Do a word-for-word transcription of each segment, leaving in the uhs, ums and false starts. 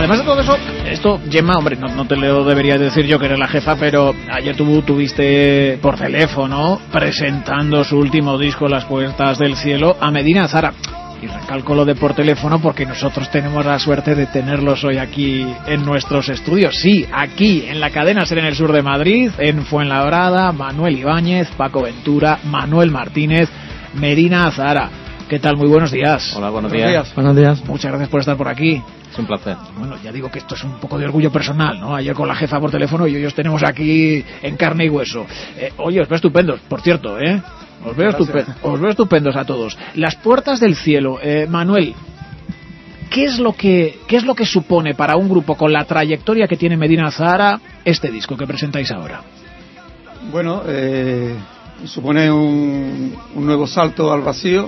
además de todo eso, esto, Gemma, hombre, no, no te lo debería decir yo que eres la jefa, pero ayer tú tuviste por teléfono presentando su último disco, Las Puertas del Cielo, a Medina Azara. Y recalco lo de por teléfono porque nosotros tenemos la suerte de tenerlos hoy aquí en nuestros estudios. Sí, aquí en la cadena SER en el sur de Madrid, en Fuenlabrada, Manuel Ibáñez, Paco Ventura, Manuel Martínez, Medina Azara. ¿Qué tal? Muy buenos días. Hola, buenos, buenos días. días. Buenos días. Muchas gracias por estar por aquí. Es un placer. Bueno, ya digo que esto es un poco de orgullo personal, ¿no? Ayer con la jefa por teléfono y hoy os tenemos aquí en carne y hueso. Eh, oye, os veo estupendos, por cierto, ¿eh? Os veo, estupendos, os veo estupendos a todos. Las Puertas del Cielo, eh, Manuel, ¿qué es lo que qué es lo que supone para un grupo con la trayectoria que tiene Medina Azara este disco que presentáis ahora? Bueno, eh, supone un, un nuevo salto al vacío.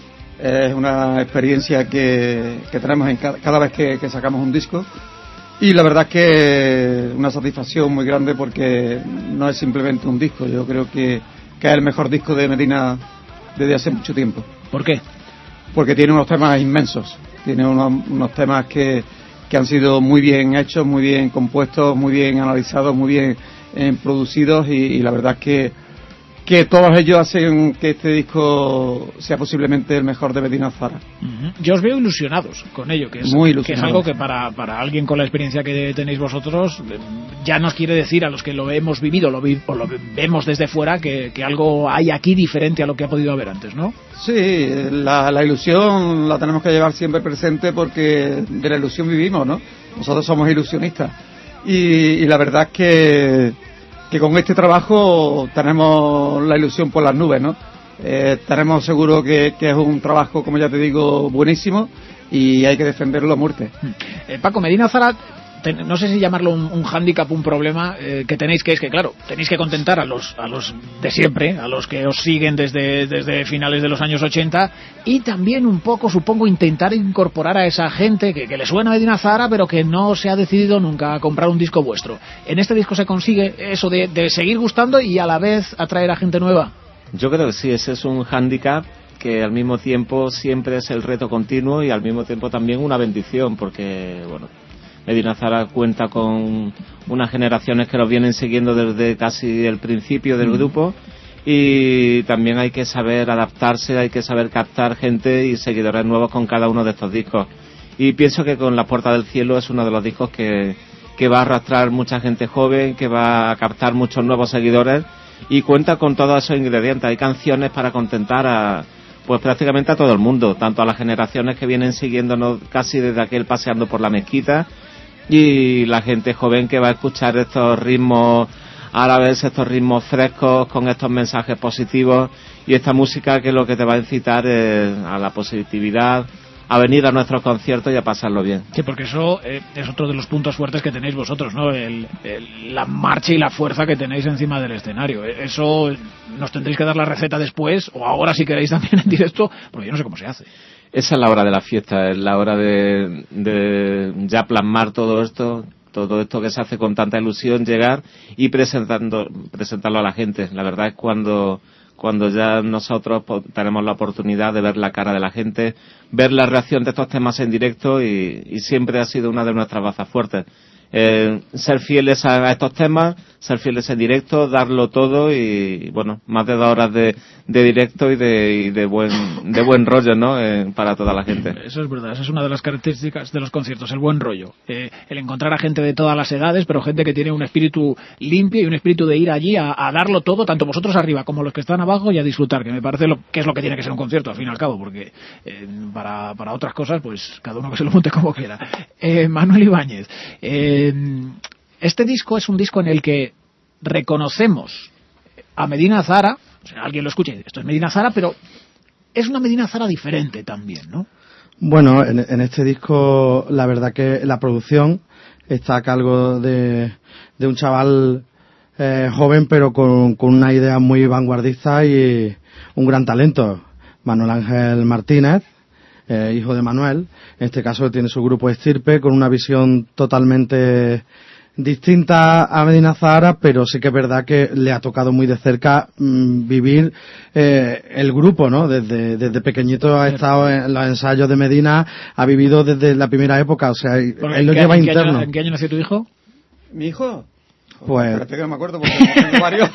Es una experiencia que, que tenemos en cada, cada vez que, que sacamos un disco. Y la verdad es que una satisfacción muy grande porque no es simplemente un disco. Yo creo que que es el mejor disco de Medina desde hace mucho tiempo. ¿Por qué? Porque tiene unos temas inmensos, tiene unos, unos temas que, que han sido muy bien hechos, muy bien compuestos, muy bien analizados, muy bien eh, producidos y, y la verdad es que, que todos ellos hacen que este disco sea posiblemente el mejor de Medina Azara. Uh-huh. Yo os veo ilusionados con ello, que es, muy que es algo que para, para alguien con la experiencia que tenéis vosotros ya nos quiere decir a los que lo hemos vivido lo vi, o lo vemos desde fuera que, que algo hay aquí diferente a lo que ha podido haber antes, ¿no? Sí, la, la ilusión la tenemos que llevar siempre presente porque de la ilusión vivimos, ¿no? Nosotros somos ilusionistas y, y la verdad es que que con este trabajo tenemos la ilusión por las nubes, ¿no? Eh, tenemos seguro que, que es un trabajo, como ya te digo, buenísimo y hay que defenderlo a muerte. Eh, Paco, Medina Azara, ten, no sé si llamarlo un, un hándicap, un problema eh, que tenéis, que es que, claro, tenéis que contentar a los a los de siempre, a los que os siguen desde, desde finales de los años ochenta y también un poco, supongo, intentar incorporar a esa gente que, que le suena a Medina Azara pero que no se ha decidido nunca a comprar un disco vuestro. ¿En este disco se consigue eso de, de seguir gustando y a la vez atraer a gente nueva? Yo creo que sí, ese es un hándicap que al mismo tiempo siempre es el reto continuo y al mismo tiempo también una bendición porque, bueno, Medina Azara cuenta con unas generaciones que nos vienen siguiendo desde casi el principio del grupo y también hay que saber adaptarse, hay que saber captar gente y seguidores nuevos con cada uno de estos discos. Y pienso que con Las Puertas del Cielo es uno de los discos que, que va a arrastrar mucha gente joven, que va a captar muchos nuevos seguidores y cuenta con todos esos ingredientes. Hay canciones para contentar a pues prácticamente a todo el mundo, tanto a las generaciones que vienen siguiéndonos casi desde aquel Paseando por la Mezquita y la gente joven que va a escuchar estos ritmos árabes, estos ritmos frescos con estos mensajes positivos y esta música que lo que te va a incitar es a la positividad, a venir a nuestros conciertos y a pasarlo bien. Sí, porque eso eh, es otro de los puntos fuertes que tenéis vosotros, ¿no? El, el, la marcha y la fuerza que tenéis encima del escenario. Eso nos tendréis que dar la receta después, o ahora si queréis también en directo, porque yo no sé cómo se hace. Esa es la hora de la fiesta, es la hora de, de ya plasmar todo esto, todo esto que se hace con tanta ilusión, llegar y presentando, presentarlo a la gente. La verdad es cuando... cuando ya nosotros tenemos la oportunidad de ver la cara de la gente, ver la reacción de estos temas en directo y, y siempre ha sido una de nuestras bazas fuertes. Eh, ser fieles a, a estos temas, ser fieles en directo, darlo todo y, bueno, más de dos horas de, de directo y de, y de buen de buen rollo, ¿no? Eh, para toda la gente. Eso es verdad, esa es una de las características de los conciertos, el buen rollo. Eh, el encontrar a gente de todas las edades, pero gente que tiene un espíritu limpio y un espíritu de ir allí a, a darlo todo, tanto vosotros arriba como los que están abajo y a disfrutar, que me parece lo que es lo que tiene que ser un concierto, al fin y al cabo, porque eh, para, para otras cosas, pues cada uno que se lo monte como quiera. Eh, Manuel Ibáñez, eh, este disco es un disco en el que reconocemos a Medina Azara, o sea, alguien lo escuche, esto es Medina Azara, pero es una Medina Azara diferente también, ¿no? Bueno, en, en este disco la verdad que la producción está a cargo de, de un chaval eh, joven pero con, con una idea muy vanguardista y un gran talento, Manuel Ángel Martínez, eh, hijo de Manuel, en este caso tiene su grupo Estirpe con una visión totalmente distinta a Medina Zahara, pero sí que es verdad que le ha tocado muy de cerca mmm, vivir eh, el grupo, ¿no? Desde, desde pequeñito ha estado en los ensayos de Medina, ha vivido desde la primera época, o sea, él lo lleva ¿en interno. Qué año, ¿En qué año nació tu hijo? ¿Mi hijo? Pues... Espérate que no me acuerdo porque tengo varios.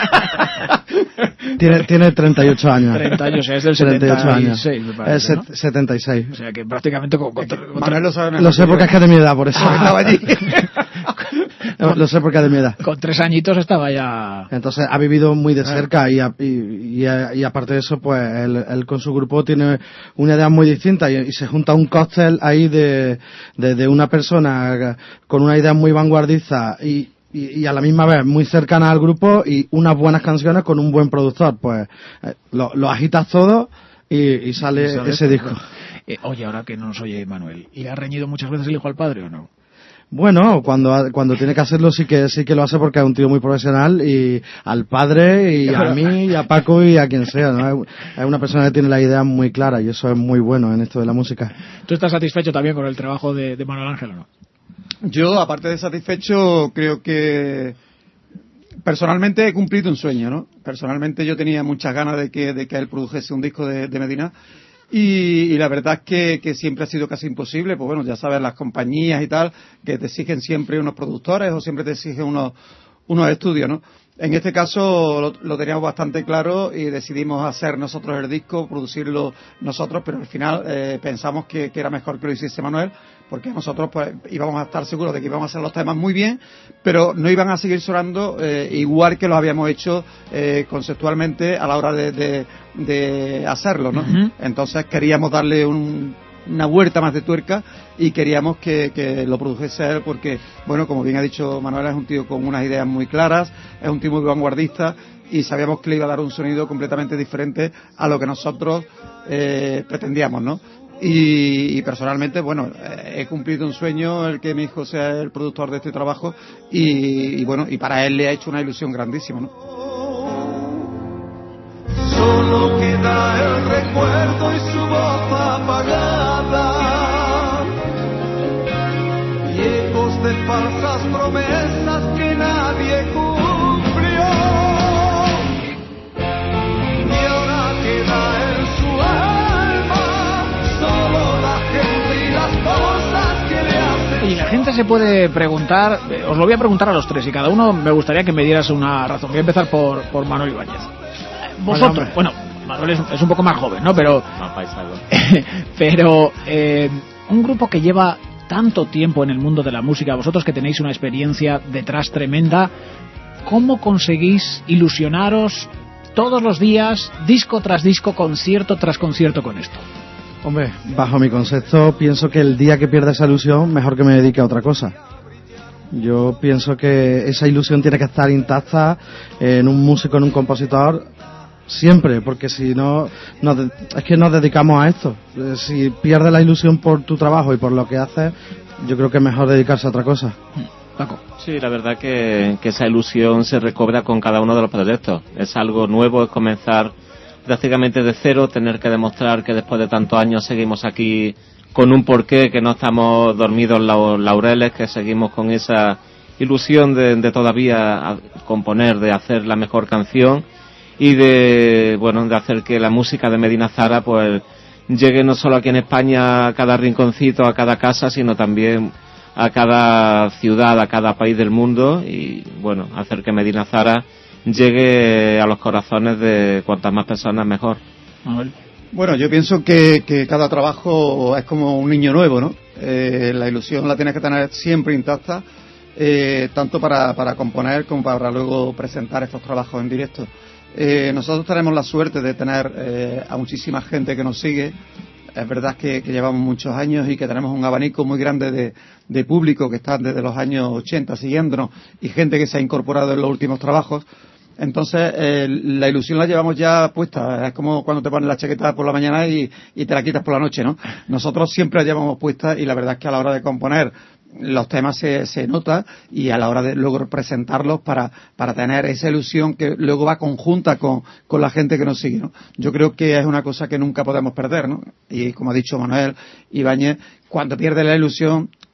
tiene, tiene treinta y ocho años. treinta años, es del treinta y ocho años. setenta y seis, me parece, es ¿no? setenta y seis. O sea que prácticamente con, con, con Manuel lo sabe mejor. Lo sé porque es que es de mi edad, por eso. Ah, estaba allí. Lo sé porque es de mi edad. Con tres añitos estaba ya... Entonces ha vivido muy de cerca y, a, y, y, a, y aparte de eso, pues él, él con su grupo tiene una idea muy distinta y, y se junta un cóctel ahí de, de, de una persona con una idea muy vanguardista y, y, y a la misma vez muy cercana al grupo y unas buenas canciones con un buen productor. Pues eh, lo, lo agitas todo y, y sale, y sale ese disco. Eh, oye, ahora que no nos oye Manuel, ¿le ha reñido muchas veces el hijo al padre o no? Bueno, cuando cuando tiene que hacerlo sí que sí que lo hace porque es un tío muy profesional y al padre y a mí y a Paco y a quien sea, ¿no? Es una persona que tiene la idea muy clara y eso es muy bueno en esto de la música. ¿Tú estás satisfecho también con el trabajo de, de Manuel Ángel o no? Yo, aparte de satisfecho, creo que personalmente he cumplido un sueño, ¿no? Personalmente yo tenía muchas ganas de que de que él produjese un disco de, de Medina. Y, y la verdad es que, que siempre ha sido casi imposible, pues bueno, ya sabes, las compañías y tal, que te exigen siempre unos productores o siempre te exigen unos, unos estudios, ¿no? En este caso lo, lo teníamos bastante claro y decidimos hacer nosotros el disco, producirlo nosotros, pero al final eh, pensamos que, que era mejor que lo hiciese Manuel, porque nosotros pues íbamos a estar seguros de que íbamos a hacer los temas muy bien, pero no iban a seguir sonando eh, igual que lo habíamos hecho eh, conceptualmente a la hora de, de, de hacerlo, ¿no? Uh-huh. Entonces queríamos darle un, una vuelta más de tuerca y queríamos que, que lo produjese él porque, bueno, como bien ha dicho Manuel, es un tío con unas ideas muy claras, es un tío muy vanguardista y sabíamos que le iba a dar un sonido completamente diferente a lo que nosotros eh, pretendíamos, ¿no? Y, y personalmente, bueno, eh, he cumplido un sueño, el que mi hijo sea el productor de este trabajo y, y bueno, y para él le ha hecho una ilusión grandísima, ¿no? Solo queda el recuerdo y su voz apagada y ecos de falsas promesas que nadie cumplió y ahora queda en su alma solo la gente y las cosas que le hacen. Y la gente se puede preguntar, eh, os lo voy a preguntar a los tres y cada uno me gustaría que me dieras una razón. Voy a empezar por, por Manuel Ibáñez. Vosotros, bueno, Manuel es, es un poco más joven, ¿no? Pero, pero eh, un grupo que lleva tanto tiempo en el mundo de la música, vosotros que tenéis una experiencia detrás tremenda, ¿cómo conseguís ilusionaros todos los días, disco tras disco, concierto tras concierto con esto? Hombre, bajo mi concepto, pienso que el día que pierda esa ilusión, mejor que me dedique a otra cosa. Yo pienso que esa ilusión tiene que estar intacta en un músico, en un compositor, siempre, porque si no, nos de, es que nos dedicamos a esto. Si pierdes la ilusión por tu trabajo y por lo que haces, yo creo que es mejor dedicarse a otra cosa. Paco. Sí, la verdad que, que esa ilusión se recobra con cada uno de los proyectos. Es algo nuevo, es comenzar prácticamente de cero, tener que demostrar que después de tantos años seguimos aquí con un porqué, que no estamos dormidos en los laureles, que seguimos con esa ilusión de, de todavía componer, de hacer la mejor canción y de, bueno, de hacer que la música de Medina Zahara pues llegue no solo aquí en España a cada rinconcito, a cada casa, sino también a cada ciudad, a cada país del mundo y, bueno, hacer que Medina Zahara llegue a los corazones de cuantas más personas mejor. Bueno, yo pienso que, que cada trabajo es como un niño nuevo, ¿no? Eh, la ilusión la tienes que tener siempre intacta, eh, tanto para, para componer como para luego presentar estos trabajos en directo. Eh, nosotros tenemos la suerte de tener eh, a muchísima gente que nos sigue. Es verdad que, que llevamos muchos años y que tenemos un abanico muy grande de, de público que está desde los años ochenta siguiéndonos y gente que se ha incorporado en los últimos trabajos. Entonces, eh, la ilusión la llevamos ya puesta. Es como cuando te pones la chaqueta por la mañana y, y te la quitas por la noche, ¿no? Nosotros siempre la llevamos puesta y la verdad es que a la hora de componer los temas se, se nota y a la hora de luego presentarlos para, para tener esa ilusión que luego va conjunta con, con la gente que nos sigue, ¿no? Yo creo que es una cosa que nunca podemos perder, ¿no? Y como ha dicho Manuel Ibáñez, cuando pierde la ilusión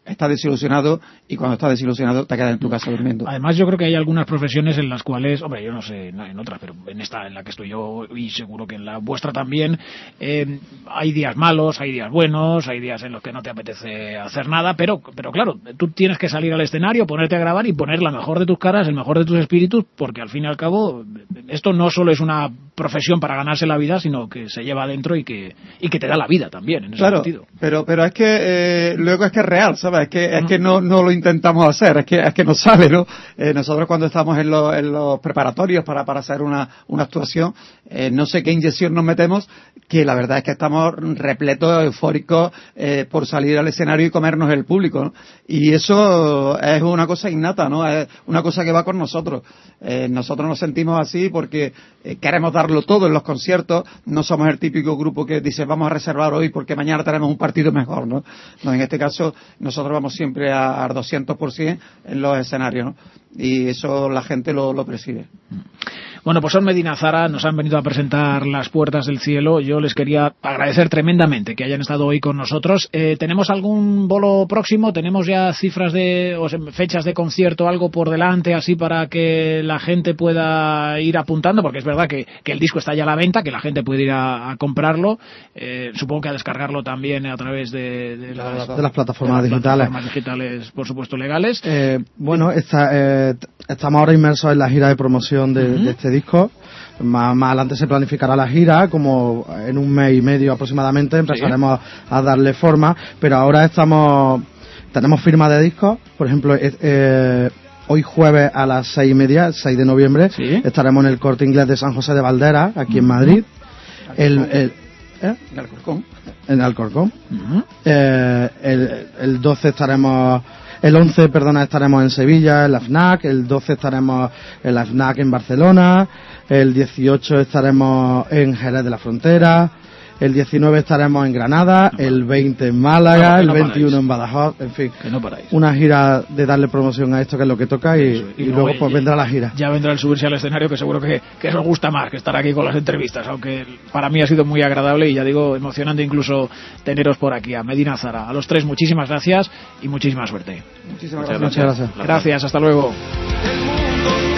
estás desilusionado y cuando estás desilusionado te quedas en tu casa durmiendo. Además, yo creo que hay algunas profesiones en las cuales, hombre, yo no sé en otras, pero en esta en la que estoy yo y seguro que en la vuestra también, eh, hay días malos, hay días buenos, hay días en los que no te apetece hacer nada, pero, pero claro, tú tienes que salir al escenario, ponerte a grabar y poner la mejor de tus caras, el mejor de tus espíritus, porque al fin y al cabo esto no solo es una profesión para ganarse la vida, sino que se lleva adentro y que y que te da la vida también en ese claro, sentido. Pero pero es que eh, luego es que es real, ¿sabes? Es que es que no no lo intentamos hacer, es que es que nos sale, ¿no? Eh, nosotros cuando estamos en los en los preparatorios para para hacer una una actuación, eh, no sé qué inyección nos metemos, que la verdad es que estamos repletos, eufóricos eh, por salir al escenario y comernos el público, ¿no? Y eso es una cosa innata, ¿no? Es una cosa que va con nosotros. Eh, nosotros nos sentimos así porque eh, queremos darlo todo en los conciertos, no somos el típico grupo que dice vamos a reservar hoy porque mañana tenemos un partido mejor, ¿no? No, en este caso nosotros vamos siempre a, a doscientos por ciento en los escenarios, ¿no? Y eso la gente lo, lo percibe. Bueno, pues son Medina Zara, nos han venido a presentar Las Puertas del Cielo. Yo les quería agradecer tremendamente que hayan estado hoy con nosotros. Eh, ¿Tenemos algún bolo próximo? ¿Tenemos ya cifras de, o sea, fechas de concierto, algo por delante, así para que la gente pueda ir apuntando? Porque es verdad que, que el disco está ya a la venta, que la gente puede ir a, a comprarlo. Eh, supongo que a descargarlo también a través de, de, las, de las plataformas de las digitales. plataformas digitales, por supuesto, legales. Eh, bueno, está, eh, estamos ahora inmersos en la gira de promoción de, uh-huh. de este disco. Más, más adelante se planificará la gira, como en un mes y medio aproximadamente empezaremos sí. a, a darle forma, pero ahora estamos tenemos firma de discos. Por ejemplo, eh, eh, hoy jueves a las seis y media, seis de noviembre, ¿sí? estaremos en el Corte Inglés de San José de Valderas, aquí uh-huh. en Madrid. El, el, ¿eh? En Alcorcón. En Alcorcón. Uh-huh. eh, el, el doce estaremos... El once, perdona, estaremos en Sevilla, en la FNAC. El doce estaremos en la FNAC en Barcelona. El dieciocho estaremos en Jerez de la Frontera. El diecinueve estaremos en Granada. No, el veinte en Málaga. No, el veintiuno paráis. En Badajoz. En fin, que no paráis. Una gira de darle promoción a esto, que es lo que toca. Y, y, y luego, luego pues vendrá la gira. Ya vendrá el subirse al escenario, que seguro que, que os gusta más que estar aquí con las entrevistas. Aunque para mí ha sido muy agradable y, ya digo, emocionante incluso teneros por aquí. A Medina Zara, a los tres, muchísimas gracias y muchísima suerte. Muchísimas gracias. Muchas gracias. Gracias, hasta luego.